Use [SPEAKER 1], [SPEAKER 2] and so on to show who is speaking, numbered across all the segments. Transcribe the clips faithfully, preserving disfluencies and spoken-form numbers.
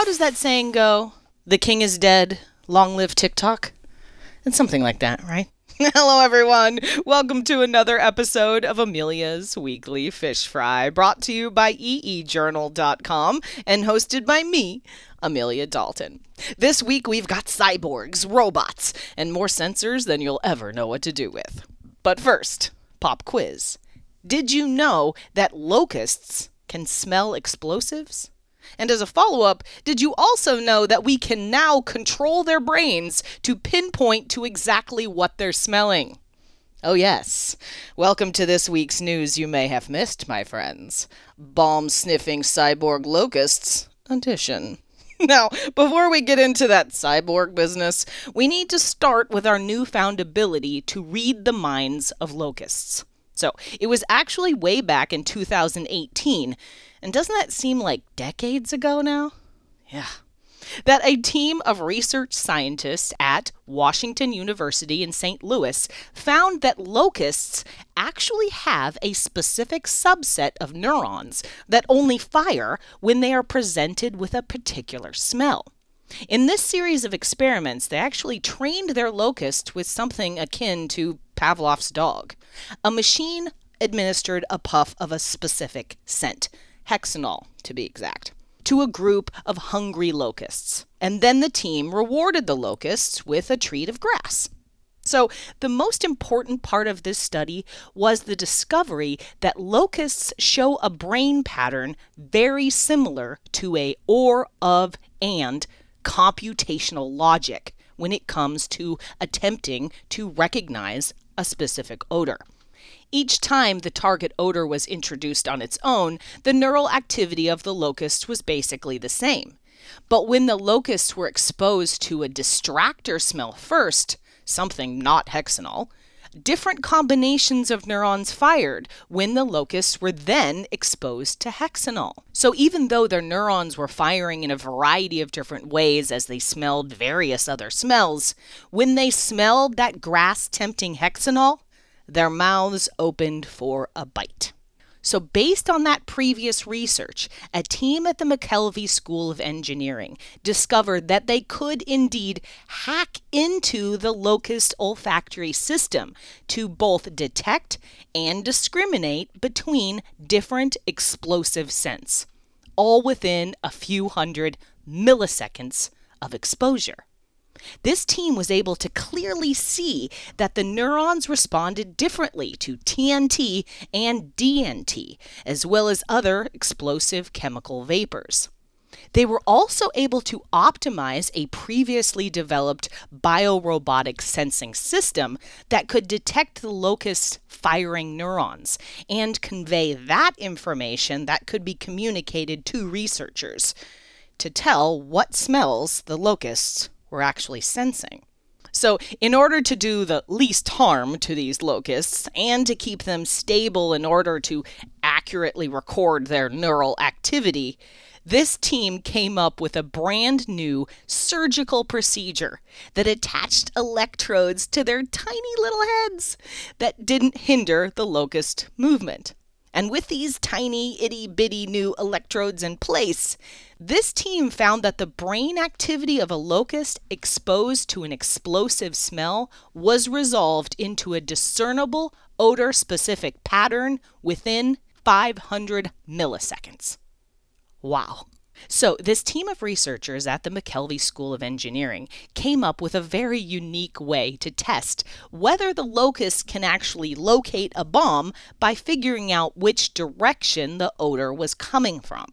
[SPEAKER 1] how does that saying go? The king is dead, long live TikTok? It's something like that, right? Hello, everyone. Welcome to another episode of Amelia's Weekly Fish Fry, brought to you by e e journal dot com and hosted by me, Amelia Dalton. This week, we've got cyborgs, robots, and more sensors than you'll ever know what to do with. But first, pop quiz. Did you know that locusts can smell explosives? And as a follow-up, did you also know that we can now control their brains to pinpoint to exactly what they're smelling? Oh yes. Welcome to this week's news you may have missed, my friends. Bomb-sniffing cyborg locusts edition. Now, before we get into that cyborg business, we need to start with our newfound ability to read the minds of locusts. So, it was actually way back in two thousand eighteen, and doesn't that seem like decades ago now? Yeah. That a team of research scientists at Washington University in Saint Louis found that locusts actually have a specific subset of neurons that only fire when they are presented with a particular smell. In this series of experiments, they actually trained their locusts with something akin to Pavlov's dog. A machine administered a puff of a specific scent, hexanol to be exact, to a group of hungry locusts. And then the team rewarded the locusts with a treat of grass. So the most important part of this study was the discovery that locusts show a brain pattern very similar to a or, of, and computational logic when it comes to attempting to recognize a specific odor. Each time the target odor was introduced on its own, the neural activity of the locust was basically the same. But when the locusts were exposed to a distractor smell first, something not hexanol, different combinations of neurons fired when the locusts were then exposed to hexanol. So even though their neurons were firing in a variety of different ways as they smelled various other smells, when they smelled that grass-tempting hexanol, their mouths opened for a bite. So based on that previous research, a team at the McKelvey School of Engineering discovered that they could indeed hack into the locust olfactory system to both detect and discriminate between different explosive scents, all within a few hundred milliseconds of exposure. This team was able to clearly see that the neurons responded differently to T N T and D N T, as well as other explosive chemical vapors. They were also able to optimize a previously developed biorobotic sensing system that could detect the locust firing neurons and convey that information that could be communicated to researchers to tell what smells the locusts were actually sensing. So in order to do the least harm to these locusts and to keep them stable in order to accurately record their neural activity, this team came up with a brand new surgical procedure that attached electrodes to their tiny little heads that didn't hinder the locust movement. And with these tiny, itty-bitty new electrodes in place, this team found that the brain activity of a locust exposed to an explosive smell was resolved into a discernible odor-specific pattern within five hundred milliseconds. Wow. So this team of researchers at the McKelvey School of Engineering came up with a very unique way to test whether the locust can actually locate a bomb by figuring out which direction the odor was coming from.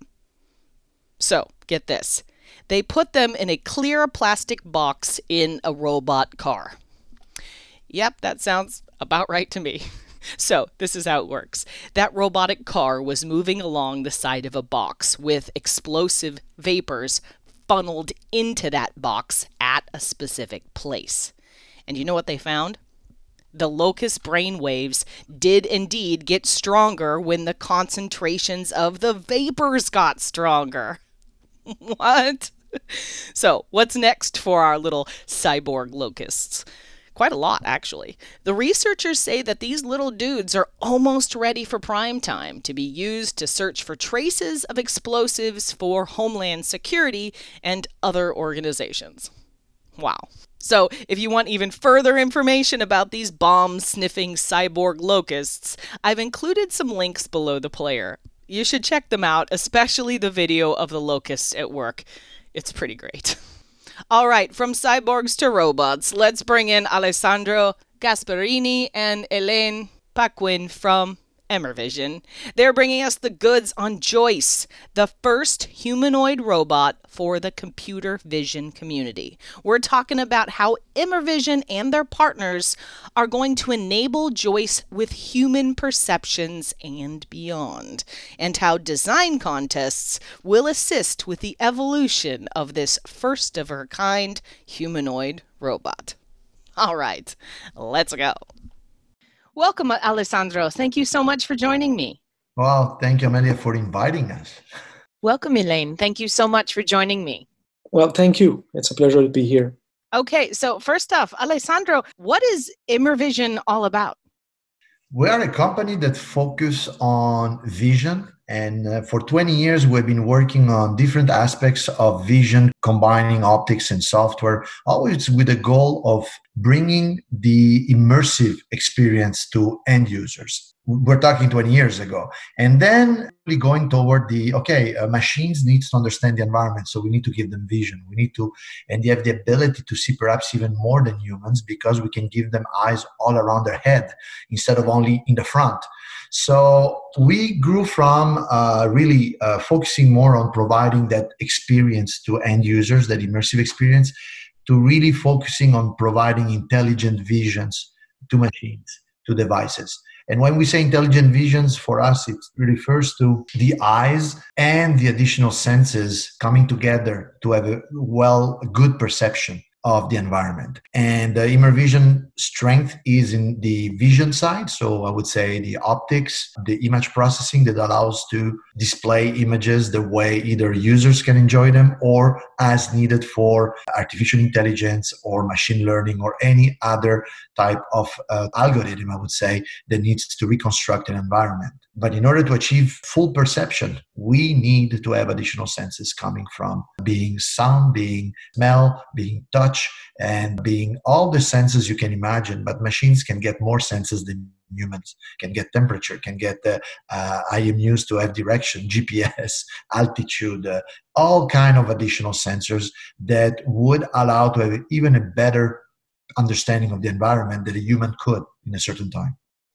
[SPEAKER 1] So, get this. They put them in a clear plastic box in a robot car. Yep, that sounds about right to me. So, this is how it works. That robotic car was moving along the side of a box with explosive vapors funneled into that box at a specific place. And you know what they found? The locust brain waves did indeed get stronger when the concentrations of the vapors got stronger. What? So, what's next for our little cyborg locusts? Quite a lot, actually. The researchers say that these little dudes are almost ready for prime time to be used to search for traces of explosives for Homeland Security and other organizations. Wow. So, if you want even further information about these bomb-sniffing cyborg locusts, I've included some links below the player. You should check them out, especially the video of the locusts at work. It's pretty great. All right, from cyborgs to robots, let's bring in Alessandro Gasparini and Elaine Paquin from Immervision. They're bringing us the goods on Joyce, the first humanoid robot for the computer vision community. We're talking about how Immervision and their partners are going to enable Joyce with human perceptions and beyond, and how design contests will assist with the evolution of this first-of-her-kind humanoid robot. All right, let's go. Welcome, Alessandro. Thank you so much for joining me.
[SPEAKER 2] Well, thank you, Amelia, for inviting us.
[SPEAKER 1] Welcome, Elaine. Thank you so much for joining me.
[SPEAKER 3] Well, thank you. It's a pleasure to be here.
[SPEAKER 1] Okay, so first off, Alessandro, what is Immervision all about?
[SPEAKER 2] We are a company that focuses on vision. And uh, for twenty years, we've been working on different aspects of vision, combining optics and software, always with the goal of bringing the immersive experience to end users. We're talking twenty years ago. And then we're going toward the, okay, uh, machines need to understand the environment, so we need to give them vision. We need to, and they have the ability to see perhaps even more than humans because we can give them eyes all around their head instead of only in the front. So we grew from uh, really uh, focusing more on providing that experience to end users, that immersive experience, to really focusing on providing intelligent visions to machines, to devices. And when we say intelligent visions, for us, it refers to the eyes and the additional senses coming together to have a well, good perception of the environment. And uh, Immervision strength is in the vision side. So I would say the optics, the image processing that allows to display images the way either users can enjoy them or as needed for artificial intelligence or machine learning or any other type of uh, algorithm, I would say, that needs to reconstruct an environment. But in order to achieve full perception, we need to have additional senses coming from being sound, being smell, being touch, and being all the senses you can imagine. But machines can get more senses than humans, can get temperature, can get uh, uh, I M Us to have direction, G P S, altitude, uh, all kind of additional sensors that would allow to have even a better understanding of the environment that a human could in a certain time.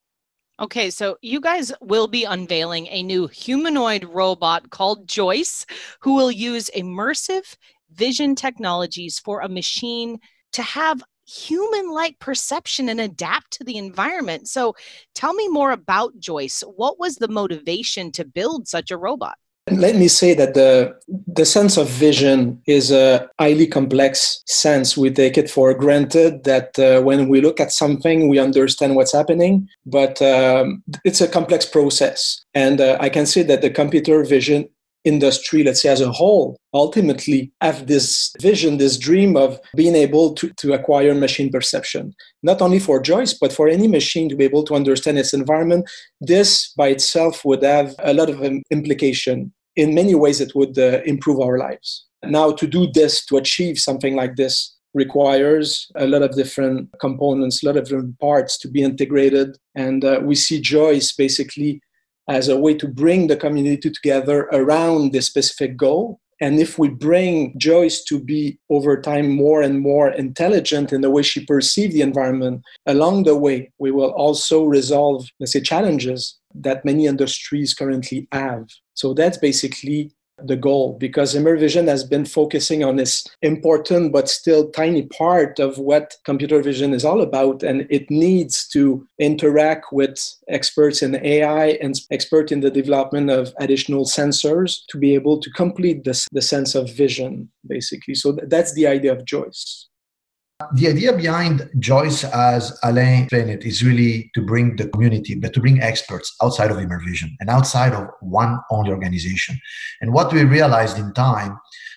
[SPEAKER 1] Okay, so you guys will be unveiling a new humanoid robot called Joyce, who will use immersive vision technologies for a machine to have human-like perception and adapt to the environment. So tell me more about Joyce. What was the motivation to build such a robot?
[SPEAKER 3] Let me say that the the sense of vision is a highly complex sense. We take it for granted that uh, when we look at something, we understand what's happening, but um, it's a complex process. And uh, I can say that the computer vision industry, let's say as a whole, ultimately have this vision, this dream of being able to, to acquire machine perception, not only for Joyce, but for any machine to be able to understand its environment. This by itself would have a lot of implication. In many ways, it would uh, improve our lives. Now, to do this, to achieve something like this, requires a lot of different components, a lot of different parts to be integrated. And uh, we see Joyce basically as a way to bring the community together around this specific goal. And if we bring Joyce to be over time more and more intelligent in the way she perceives the environment, along the way, we will also resolve, let's say, challenges that many industries currently have. So that's basically the goal, because Immervision has been focusing on this important but still tiny part of what computer vision is all about, and it needs to interact with experts in A I and experts in the development of additional sensors to be able to complete this, the sense of vision, basically. So that's the idea of Joyce.
[SPEAKER 2] The idea behind Joyce, as Alain explained it, is really to bring the community, but to bring experts outside of Immervision and outside of one only organization. And what we realized in time,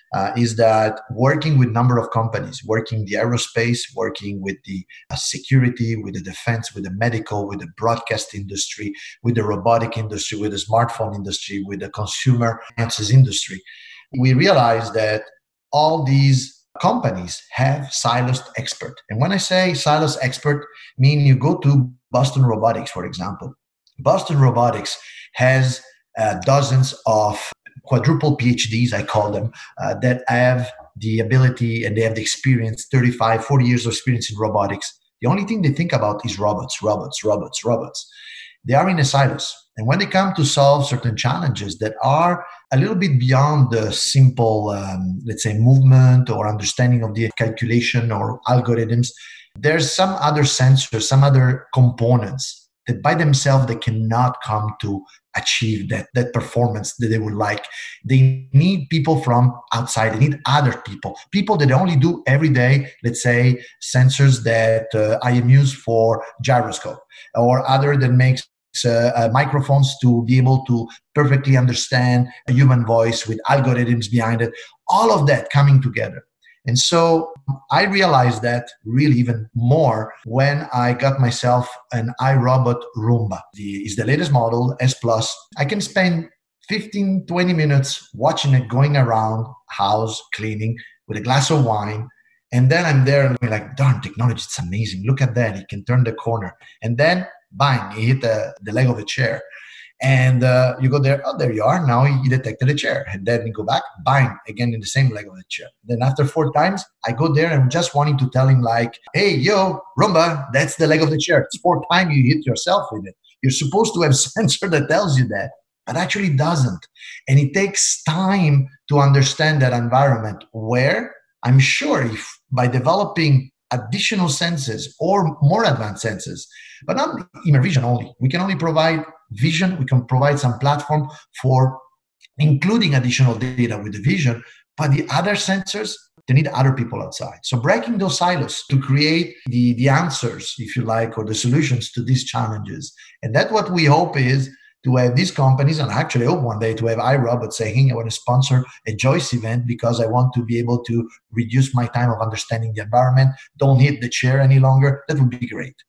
[SPEAKER 2] uh, is that working with number of companies, working the aerospace, working with the uh, security, with the defense, with the medical, with the broadcast industry, with the robotic industry, with the smartphone industry, with the consumer appliances industry, we realized that all these companies have silos expert. And when I say silos expert, mean you go to Boston Robotics, for example. Boston Robotics has uh, dozens of quadruple PhDs, I call them, uh, that have the ability and they have the experience, thirty-five, forty years of experience in robotics. The only thing they think about is robots, robots, robots, robots. They are in a silos. And when they come to solve certain challenges that are a little bit beyond the simple, um, let's say, movement or understanding of the calculation or algorithms, there's some other sensors, some other components that by themselves they cannot come to achieve that, that performance that they would like. They need people from outside. They need other people, people that only do every day, let's say, sensors that uh, I am used for gyroscope or other that makes Uh, uh, microphones to be able to perfectly understand a human voice with algorithms behind it, all of that coming together. And so I realized that really even more when I got myself an iRobot Roomba. The, is the latest model, S Plus. I can spend fifteen, twenty minutes watching it going around house cleaning with a glass of wine. And then I'm there and I'm like, darn, technology, it's amazing. Look at that. It can turn the corner. And then bang, you hit the, the leg of a chair. And uh, you go there, oh, there you are. Now you detected a chair. And then you go back, bang, again in the same leg of the chair. Then after four times, I go there and I'm just wanting to tell him like, hey, yo, Roomba, that's the leg of the chair. It's fourth time you hit yourself with it. You're supposed to have a sensor that tells you that, but actually doesn't. And it takes time to understand that environment where I'm sure if by developing additional senses or more advanced senses, but not image vision only. We can only provide vision. We can provide some platform for including additional data with the vision, but the other sensors, they need other people outside. So breaking those silos to create the, the answers, if you like, or the solutions to these challenges. And that's what we hope is to have these companies, and I actually hope one day to have iRobot saying, I want to sponsor a Joyce event because I want to be able to reduce my time of understanding the environment. Don't hit the chair any longer. That would be great.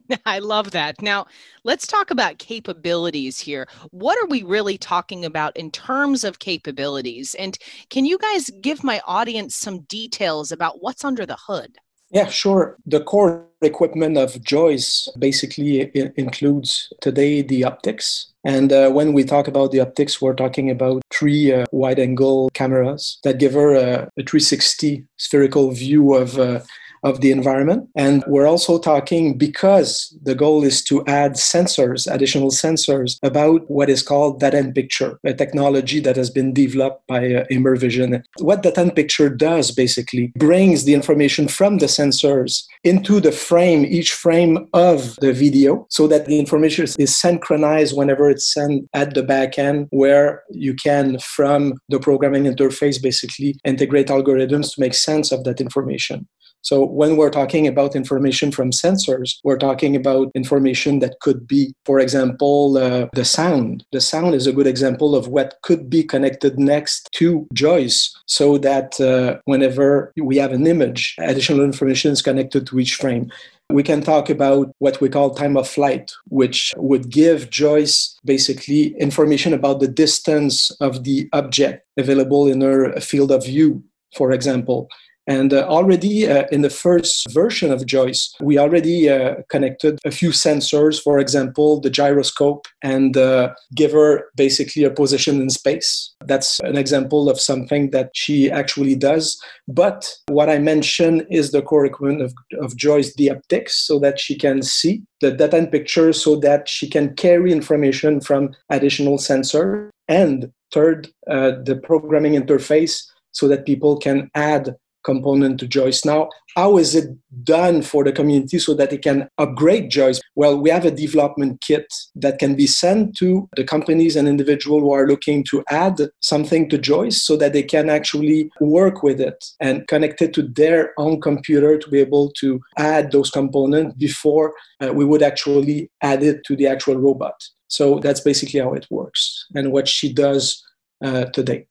[SPEAKER 1] I love that. Now, let's talk about capabilities here. What are we really talking about in terms of capabilities? And can you guys give my audience some details about what's under the hood?
[SPEAKER 3] Yeah, sure. The core equipment of Joyce basically I- includes today the optics. And uh, when we talk about the optics, we're talking about three uh, wide-angle cameras that give her a, a three sixty spherical view of uh, of the environment. And we're also talking, because the goal is to add sensors, additional sensors, about what is called data and picture, a technology that has been developed by uh, Immervision. What data and picture does basically brings the information from the sensors into the frame, each frame of the video, so that the information is synchronized whenever it's sent at the back end, where you can, from the programming interface, basically integrate algorithms to make sense of that information. So when we're talking about information from sensors, we're talking about information that could be, for example, uh, the sound. The sound is a good example of what could be connected next to Joyce, so that uh, whenever we have an image, additional information is connected to each frame. We can talk about what we call time of flight, which would give Joyce basically information about the distance of the object available in her field of view, for example. And uh, already uh, in the first version of Joyce, we already uh, connected a few sensors, for example, the gyroscope, and uh, give her basically a position in space. That's an example of something that she actually does. But what I mentioned is the core equipment of, of Joyce, the optics, so that she can see the data and picture, so that she can carry information from additional sensor. And third, uh, the programming interface, so that people can add component to Joyce. Now, how is it done for the community so that they can upgrade Joyce? Well, we have a development kit that can be sent to the companies and individuals who are looking to add something to Joyce, so that they can actually work with it and connect it to their own computer to be able to add those components before uh, we would actually add it to the actual robot. So that's basically how it works and what she does uh, today.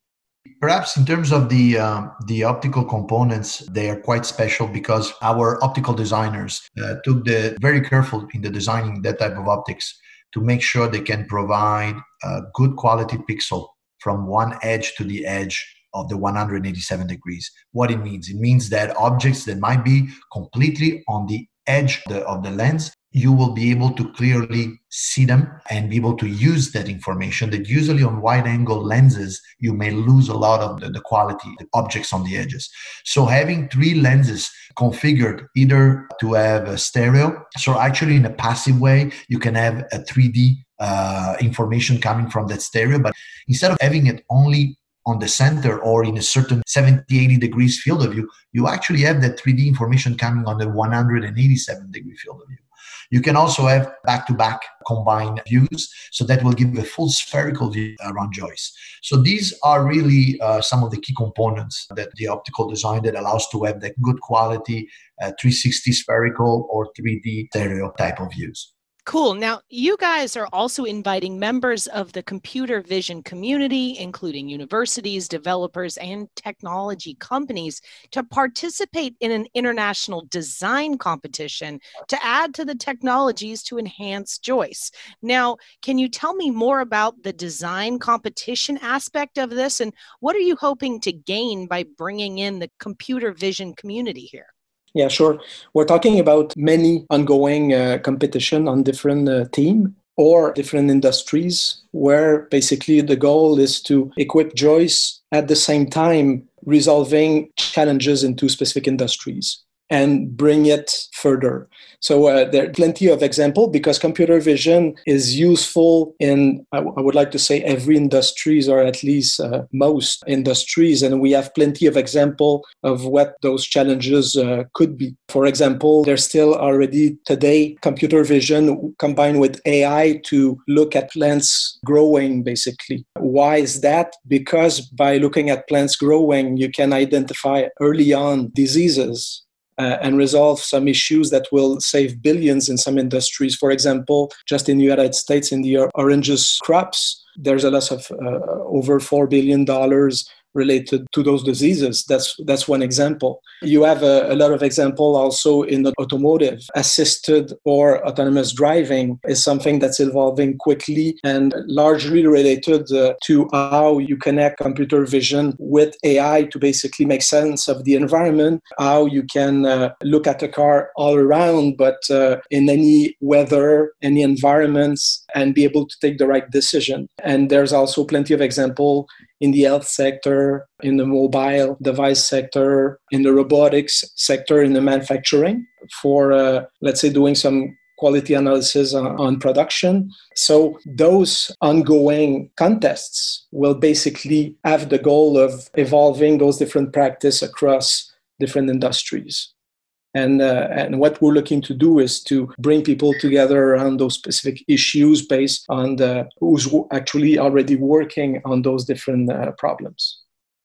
[SPEAKER 2] Perhaps in terms of the um, the optical components, they are quite special because our optical designers uh, took the very careful in the designing that type of optics to make sure they can provide a good quality pixel from one edge to the edge of the one hundred eighty-seven degrees. What it means, it means that objects that might be completely on the edge of the, of the lens, you will be able to clearly see them and be able to use that information that usually on wide angle lenses, you may lose a lot of the, the quality, the objects on the edges. So having three lenses configured either to have a stereo, so actually in a passive way, you can have a three D uh, information coming from that stereo, but instead of having it only on the center or in a certain seventy, eighty degrees field of view, you actually have that three D information coming on the one hundred eighty-seven degree field of view. You can also have back-to-back combined views, so that will give a full spherical view around Joyce. So these are really uh, some of the key components that the optical design that allows to have that good quality uh, three sixty spherical or three D stereo type of views.
[SPEAKER 1] Cool. Now, you guys are also inviting members of the computer vision community, including universities, developers, and technology companies, to participate in an international design competition to add to the technologies to enhance Joyce. Now, can you tell me more about the design competition aspect of this, and what are you hoping to gain by bringing in the computer vision community here?
[SPEAKER 3] Yeah, sure. We're talking about many ongoing uh, competition on different uh, team or different industries where basically the goal is to equip Joyce at the same time resolving challenges into specific industries and bring it further. So uh, there are plenty of examples because computer vision is useful in, I, w- I would like to say, every industries or at least uh, most industries. And we have plenty of examples of what those challenges uh, could be. For example, there's still already today computer vision combined with A I to look at plants growing, basically. Why is that? Because by looking at plants growing, you can identify early on diseases Uh, and resolve some issues that will save billions in some industries. For example, just in the United States, in the oranges crops, there's a loss of uh, over four billion dollars related to those diseases. That's that's one example. You have a, a lot of example also in the automotive. Assisted or autonomous driving is something that's evolving quickly and largely related uh, to how you connect computer vision with A I to basically make sense of the environment, how you can uh, look at a car all around, but uh, in any weather, any environments, and be able to take the right decision. And there's also plenty of example in the health sector, in the mobile device sector, in the robotics sector, in the manufacturing for, uh, let's say, doing some quality analysis on, on production. So those ongoing contests will basically have the goal of evolving those different practices across different industries. And, uh, and what we're looking to do is to bring people together around those specific issues based on the, who's actually already working on those different uh, problems.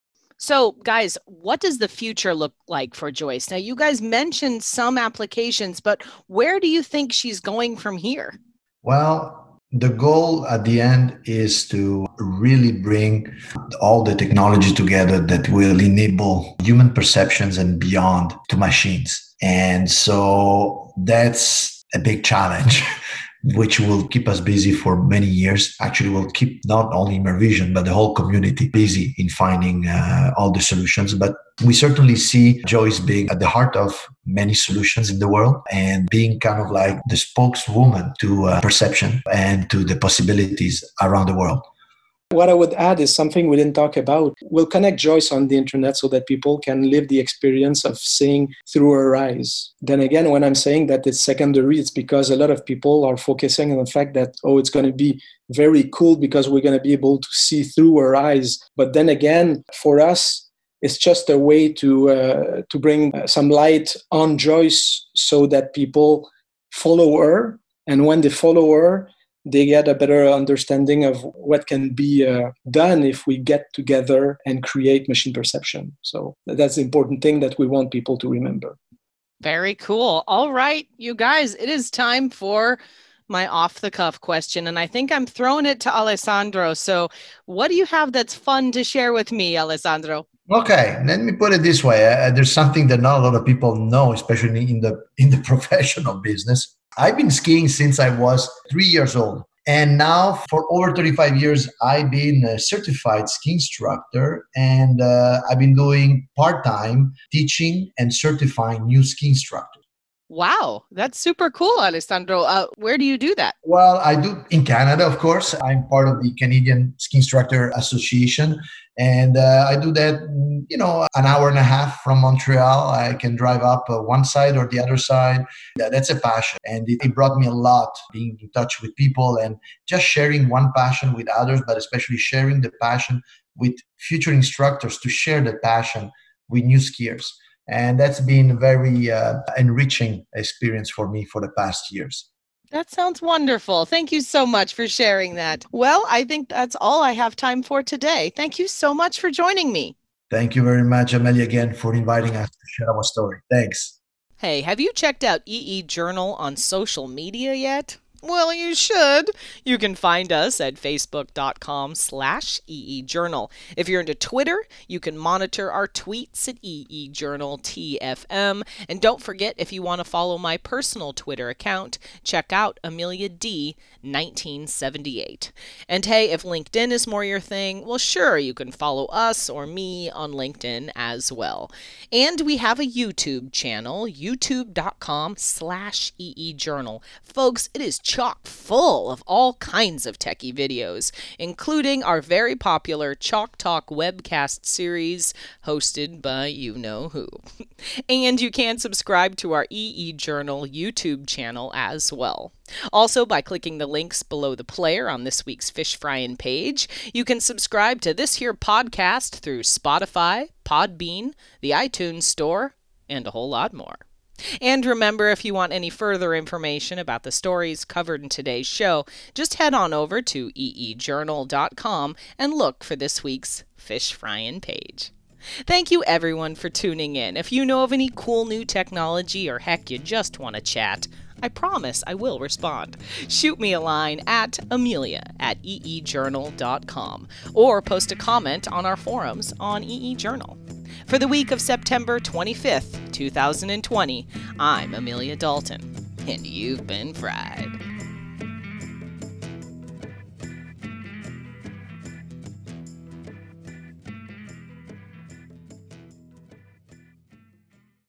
[SPEAKER 1] So, guys, what does the future look like for Joyce? Now, you guys mentioned some applications, but where do you think she's going from here?
[SPEAKER 2] Well, the goal at the end is to really bring all the technology together that will enable human perceptions and beyond to machines. And so that's a big challenge, which will keep us busy for many years. Actually, will keep not only Immervision, but the whole community busy in finding uh, all the solutions. But we certainly see Joyce being at the heart of many solutions in the world and being kind of like the spokeswoman to uh, perception and to the possibilities around the world.
[SPEAKER 3] What I would add is something we didn't talk about. We'll connect Joyce on the internet so that people can live the experience of seeing through her eyes. Then again, when I'm saying that it's secondary, it's because a lot of people are focusing on the fact that, oh, it's going to be very cool because we're going to be able to see through her eyes. But then again, for us, it's just a way to uh, to bring some light on Joyce so that people follow her. And when they follow her, they get a better understanding of what can be uh, done if we get together and create machine perception. So that's the important thing that we want people to remember.
[SPEAKER 1] Very cool. All right, you guys, it is time for my off-the-cuff question, and I think I'm throwing it to Alessandro. So what do you have that's fun to share with me, Alessandro?
[SPEAKER 2] Okay, let me put it this way. Uh, there's something that not a lot of people know, especially in the in the professional business. I've been skiing since I was three years old. And now for over thirty-five years, I've been a certified ski instructor, and uh, I've been doing part-time teaching and certifying new ski instructors.
[SPEAKER 1] Wow, that's super cool, Alessandro. Uh, where do you do that?
[SPEAKER 2] Well, I do in Canada, of course. I'm part of the Canadian Ski Instructor Association, and uh, I do that, you know, an hour and a half from Montreal. I can drive up uh, one side or the other side. Yeah, that's a passion, and it, it brought me a lot being in touch with people and just sharing one passion with others, but especially sharing the passion with future instructors to share the passion with new skiers. And that's been a very uh, enriching experience for me for the past years.
[SPEAKER 1] That sounds wonderful. Thank you so much for sharing that. Well, I think that's all I have time for today. Thank you so much for joining me.
[SPEAKER 2] Thank you very much, Amelia, again, for inviting us to share our story. Thanks.
[SPEAKER 1] Hey, have you checked out E E Journal on social media yet? Well, you should. You can find us at facebook.com slash eejournal. If you're into Twitter, you can monitor our tweets at eejournaltfm. And don't forget, if you want to follow my personal Twitter account, check out Amelia D nineteen seventy-eight. And hey, if LinkedIn is more your thing, well, sure, you can follow us or me on LinkedIn as well. And we have a YouTube channel, youtube.com slash eejournal. Folks, it is chock full of all kinds of techie videos, including our very popular Chalk Talk webcast series hosted by you-know-who. And you can subscribe to our E E Journal YouTube channel as well. Also, by clicking the links below the player on this week's Fish Fryin' page, you can subscribe to this here podcast through Spotify, Podbean, the iTunes Store, and a whole lot more. And remember, if you want any further information about the stories covered in today's show, just head on over to e e journal dot com and look for this week's Fish Fryin' page. Thank you everyone for tuning in. If you know of any cool new technology or heck you just want to chat, I promise I will respond. Shoot me a line at Amelia at e e journal dot com or post a comment on our forums on E E Journal. For the week of September twenty-fifth, two thousand twenty, I'm Amelia Dalton, and you've been fried.